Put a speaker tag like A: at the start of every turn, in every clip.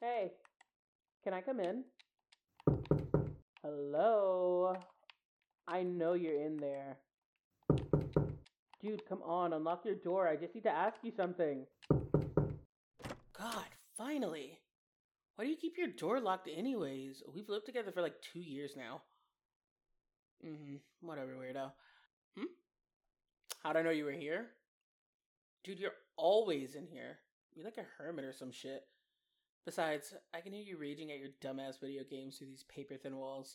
A: Hey, can I come in? Hello? I know you're in there. Dude, come on, unlock your door. I just need to ask you something. God, finally. Why do you keep your door locked anyways? We've lived together for like 2 years now. Whatever, weirdo. How'd I know you were here? Dude, you're always in here. You're like a hermit or some shit. Besides, I can hear you raging at your dumbass video games through these paper thin walls.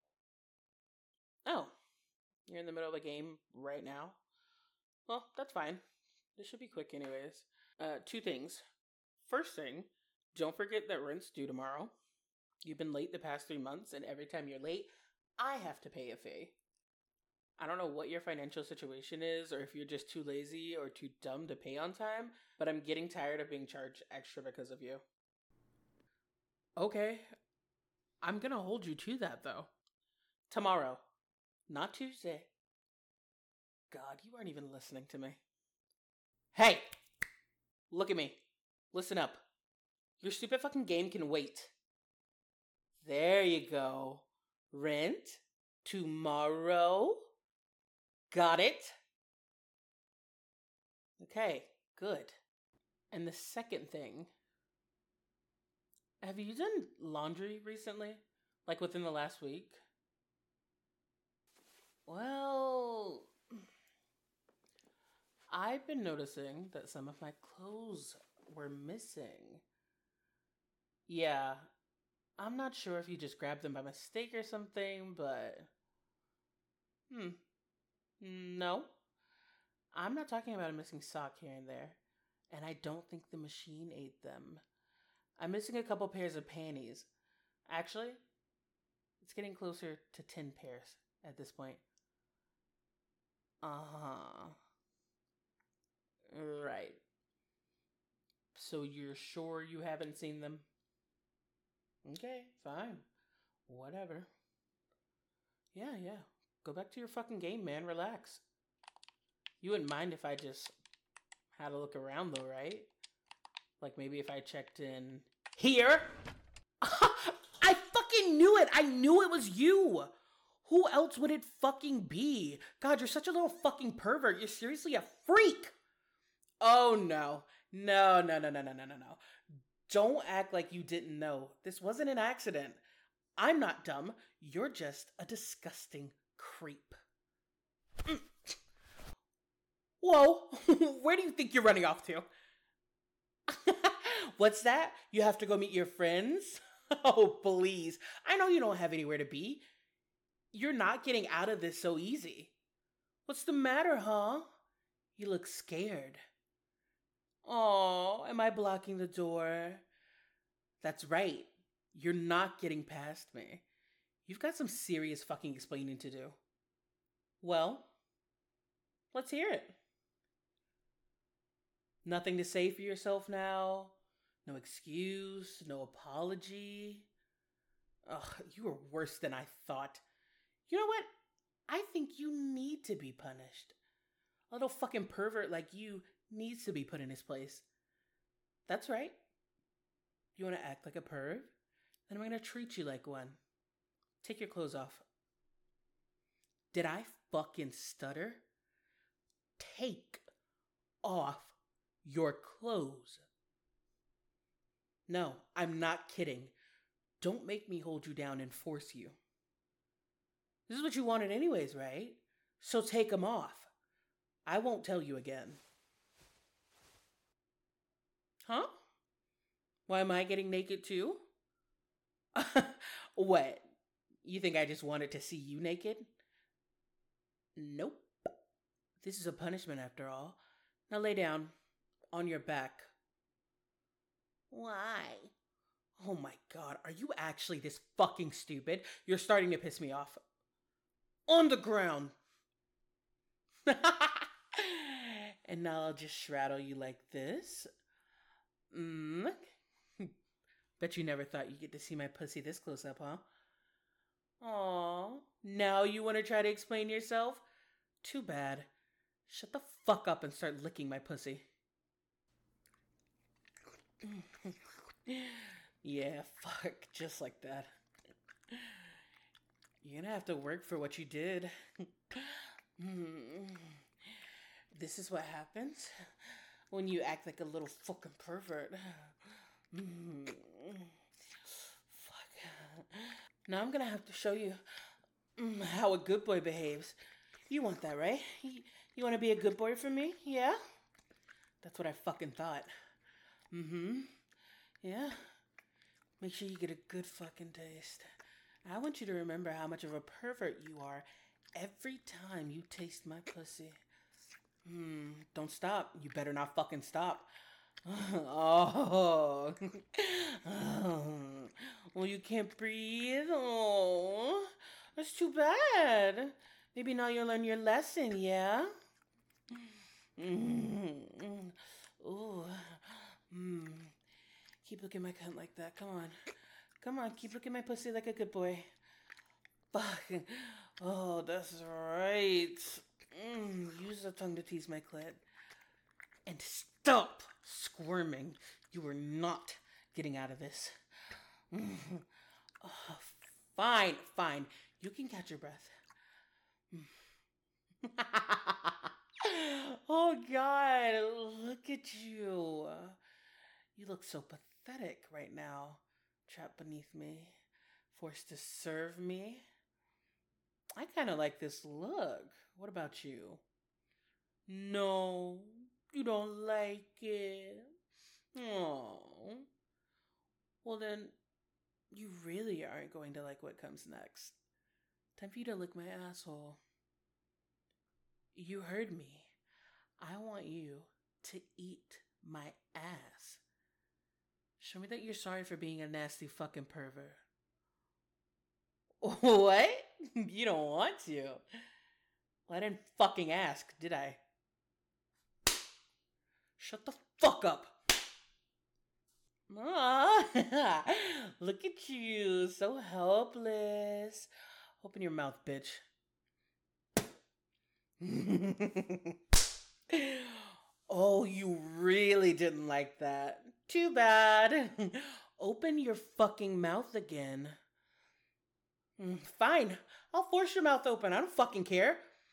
A: Oh, you're in the middle of a game right now? Well, that's fine. This should be quick anyways. Two things. First thing, don't forget that rent's due tomorrow. You've been late the past 3 months, and every time you're late, I have to pay a fee. I don't know what your financial situation is, or if you're just too lazy or too dumb to pay on time, but I'm getting tired of being charged extra because of you. Okay, I'm gonna hold you to that though. Tomorrow, not Tuesday. God, you aren't even listening to me. Hey! Look at me. Listen up. Your stupid fucking game can wait. There you go. Rent tomorrow. Got it? Okay, good. And the second thing, have you done laundry recently? Like within the last week? Well, I've been noticing that some of my clothes were missing. Yeah, I'm not sure if you just grabbed them by mistake or something, but... No. I'm not talking about a missing sock here and there, and I don't think the machine ate them. I'm missing a couple pairs of panties. Actually, it's getting closer to 10 pairs at this point. Uh-huh. Right. So you're sure you haven't seen them? Okay, fine. Whatever. Yeah. Go back to your fucking game, man. Relax. You wouldn't mind if I just had a look around, though, right? Like maybe if I checked in here? I fucking knew it! I knew it was you! Who else would it fucking be? God, you're such a little fucking pervert. You're seriously a freak! Oh no. No. Don't act like you didn't know. This wasn't an accident. I'm not dumb. You're just a disgusting creep. Whoa, where do you think you're running off to? What's that? You have to go meet your friends? Oh, please. I know you don't have anywhere to be. You're not getting out of this so easy. What's the matter, huh? You look scared. Oh, am I blocking the door? That's right. You're not getting past me. You've got some serious fucking explaining to do. Well, let's hear it. Nothing to say for yourself now? No excuse? No apology? Ugh, you are worse than I thought. You know what? I think you need to be punished. A little fucking pervert like you needs to be put in his place. That's right. You want to act like a perv? Then I'm going to treat you like one. Take your clothes off. Did I fucking stutter? Take off your clothes. No, I'm not kidding. Don't make me hold you down and force you. This is what you wanted anyways, right? So take them off. I won't tell you again. Huh? Why am I getting naked too? What? You think I just wanted to see you naked? Nope. This is a punishment after all. Now lay down. On your back. Why? Oh my god, are you actually this fucking stupid? You're starting to piss me off. On the ground! And now I'll just straddle you like this. Bet you never thought you'd get to see my pussy this close up, huh? Aw, now you want to try to explain yourself? Too bad. Shut the fuck up and start licking my pussy. Yeah, fuck, just like that. You're gonna have to work for what you did. This is what happens when you act like a little fucking pervert. Fuck. Now I'm gonna have to show you how a good boy behaves. You want that, right? You want to be a good boy for me? Yeah? That's what I fucking thought. Yeah? Make sure you get a good fucking taste. I want you to remember how much of a pervert you are every time you taste my pussy. Don't stop. You better not fucking stop. Oh. Well, you can't breathe. Oh. That's too bad. Maybe now you'll learn your lesson, yeah? Ooh. Keep looking at my cunt like that. Come on. Come on, keep looking at my pussy like a good boy. Fuck. Oh, that's right. Use the tongue to tease my clit. And stop squirming. You are not getting out of this. Oh, fine, fine. You can catch your breath. Oh, God. Look at you. You look so pathetic right now. Trapped beneath me. Forced to serve me. I kind of like this look. What about you? No, you don't like it. Oh. Well then, you really aren't going to like what comes next. Time for you to lick my asshole. You heard me. I want you to eat my ass. Show me that you're sorry for being a nasty fucking pervert. What? You don't want to? Well, I didn't fucking ask, did I? Shut the fuck up. Look at you, so helpless. Open your mouth, bitch. Oh, you really didn't like that. Too bad. Open your fucking mouth again. Fine. I'll force your mouth open. I don't fucking care.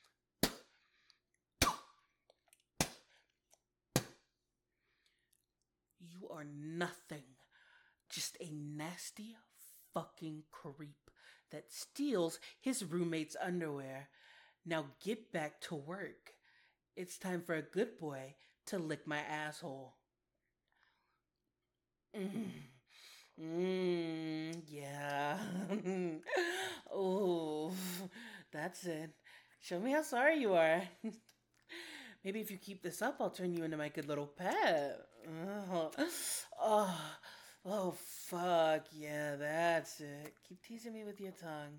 A: You are nothing. Just a nasty fucking creep that steals his roommate's underwear. Now get back to work. It's time for a good boy to lick my asshole. Yeah. Oh, that's it. Show me how sorry you are. Maybe if you keep this up, I'll turn you into my good little pet. Oh, fuck. Yeah, that's it. Keep teasing me with your tongue.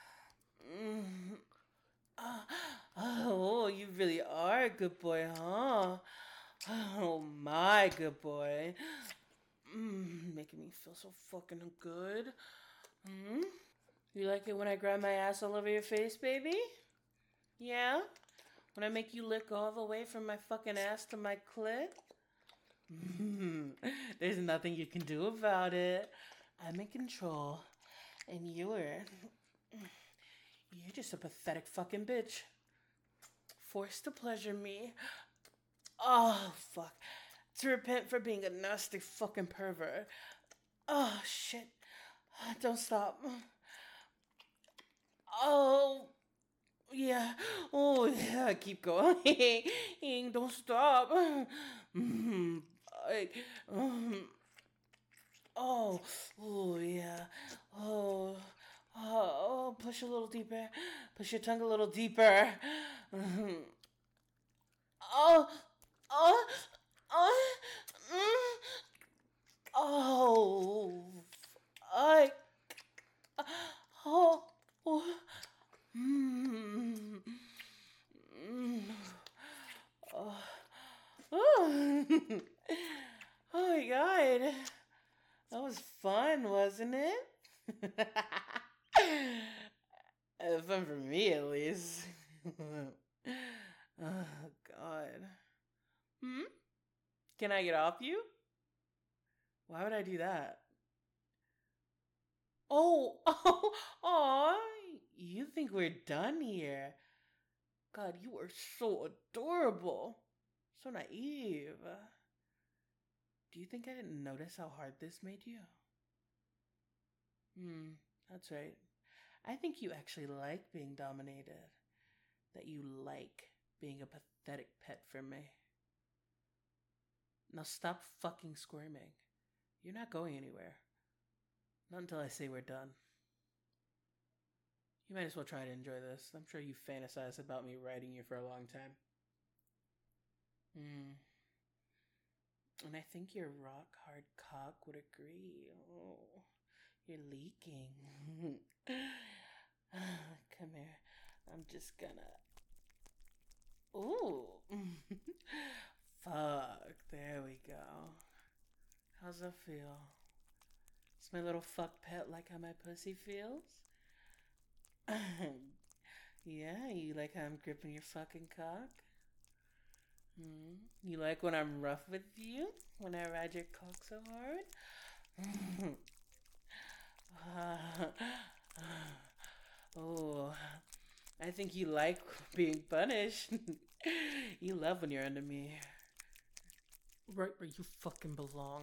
A: Oh, you really are a good boy, huh? Oh, my good boy. Making me feel so fucking good. You like it when I grab my ass all over your face, baby? Yeah? When I make you lick all the way from my fucking ass to my clit? There's nothing you can do about it. I'm in control. And you're just a pathetic fucking bitch. Forced to pleasure me. Oh, fuck. To repent for being a nasty fucking pervert. Oh, shit. Don't stop. Oh, yeah. Oh, yeah. Keep going. Don't stop. Oh, yeah. Oh, push a little deeper. Push your tongue a little deeper. Oh, oh, oh, oh, I, oh, oh, oh, oh. Oh my God. That was fun, wasn't it? Fun for me, at least. Oh, God. Can I get off you? Why would I do that? Oh, oh, you think we're done here? God, you are so adorable. So naive. Do you think I didn't notice how hard this made you? That's right. I think you actually like being dominated. That you like being a pathetic pet for me. Now stop fucking squirming. You're not going anywhere. Not until I say we're done. You might as well try to enjoy this. I'm sure you fantasize about me riding you for a long time. And I think your rock hard cock would agree. Oh, you're leaking. Come here. I'm just gonna. Ooh. Fuck. There we go. How's that feel? Is my little fuck pet like how my pussy feels? Yeah, you like how I'm gripping your fucking cock? You like when I'm rough with you? When I ride your cock so hard? Oh, I think you like being punished. You love when you're under me. Right where you fucking belong.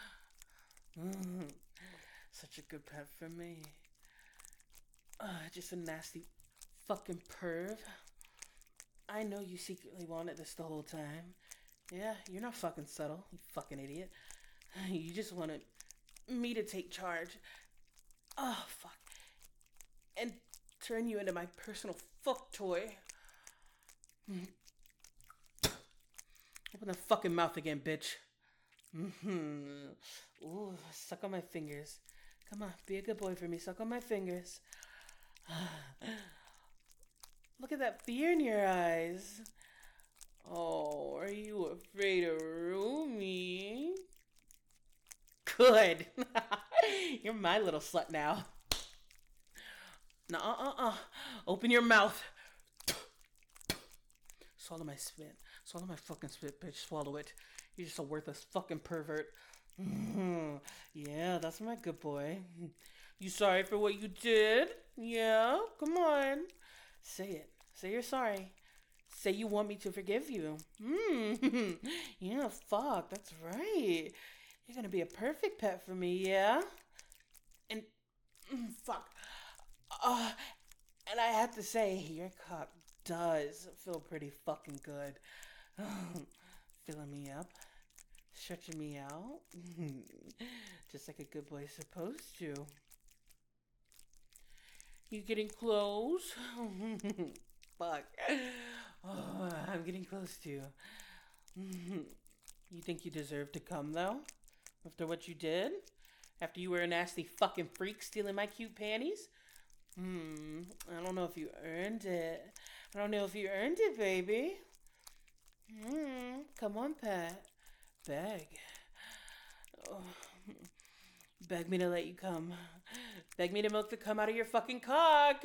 A: Such a good pet for me. Just a nasty fucking perv. I know you secretly wanted this the whole time. Yeah, you're not fucking subtle, you fucking idiot. You just wanted me to take charge. Oh, fuck. And turn you into my personal fuck toy. Open the fucking mouth again, bitch. Ooh, suck on my fingers. Come on, be a good boy for me. Suck on my fingers. Look at that fear in your eyes. Oh, are you afraid of Rumi? Good. You're my little slut now. Open your mouth. Swallow my spit. Swallow my fucking spit, bitch. Swallow it. You're just a worthless fucking pervert. Yeah, that's my good boy. You sorry for what you did? Yeah? Come on. Say it. Say you're sorry. Say you want me to forgive you. Yeah, fuck. That's right. You're gonna be a perfect pet for me, yeah? And, fuck. And I have to say, your cock does feel pretty fucking good. Filling me up. Stretching me out. Just like a good boy's supposed to. You getting close? Fuck. Oh, I'm getting close to you. You think you deserve to come, though? After what you did? After you were a nasty fucking freak stealing my cute panties? I don't know if you earned it. I don't know if you earned it, baby. Come on, Pat. Beg. Oh. Beg me to let you come. Beg me to milk the cum out of your fucking cock.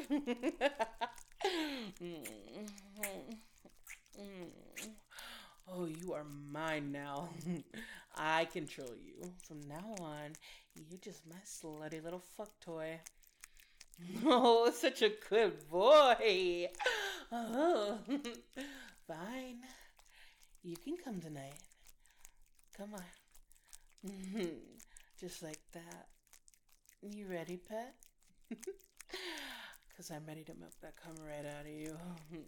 A: Oh, you are mine now. I control you. From now on, you're just my slutty little fuck toy. Oh, such a good boy. Oh, fine. You can come tonight. Come on. Just like that. You ready, pet? Because I'm ready to milk that cum right out of you.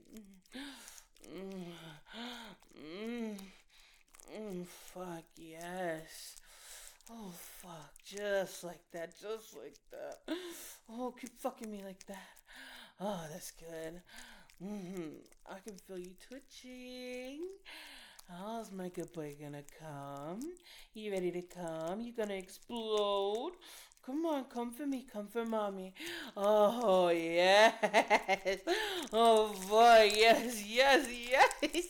A: Fuck, yes. Oh, fuck. Just like that. Just like that. Oh, keep fucking me like that. Oh, that's good. I can feel you twitching. How's my good boy gonna come? You ready to come? You gonna explode? Come on, come for me, come for mommy. Oh, yes. Oh, boy, yes, yes, yes.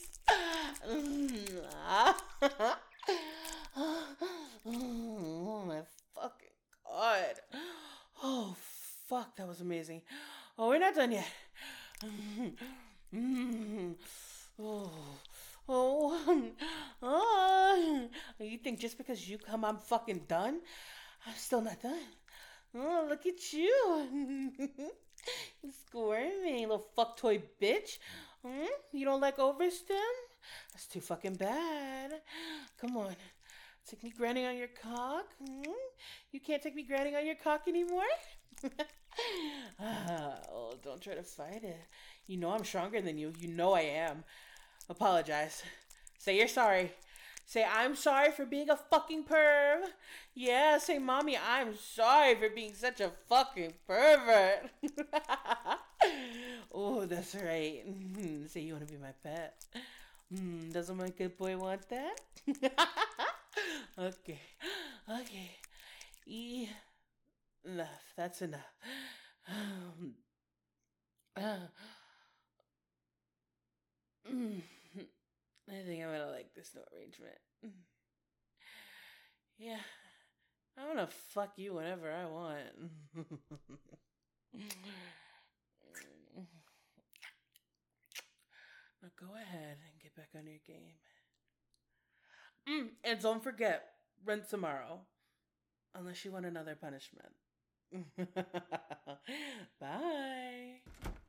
A: Oh, my fucking God. Oh, fuck, that was amazing. Oh, we're not done yet. Oh. Oh, you think just because you come, I'm fucking done? I'm still not done. Oh, look at you. You squirming, little fuck toy bitch. You don't like overstim? That's too fucking bad. Come on. Take me grinding on your cock? You can't take me grinding on your cock anymore? Oh, don't try to fight it. You know I'm stronger than you. You know I am. Apologize. Say you're sorry. Say I'm sorry for being a fucking perv. Yeah, say mommy, I'm sorry for being such a fucking pervert. Oh, that's right. Say you want to be my pet. Doesn't my good boy want that? Okay. Okay. Enough. That's enough. I think I'm gonna like this new arrangement. Yeah. I wanna fuck you whenever I want. Now go ahead and get back on your game. And don't forget, rent tomorrow. Unless you want another punishment. Bye.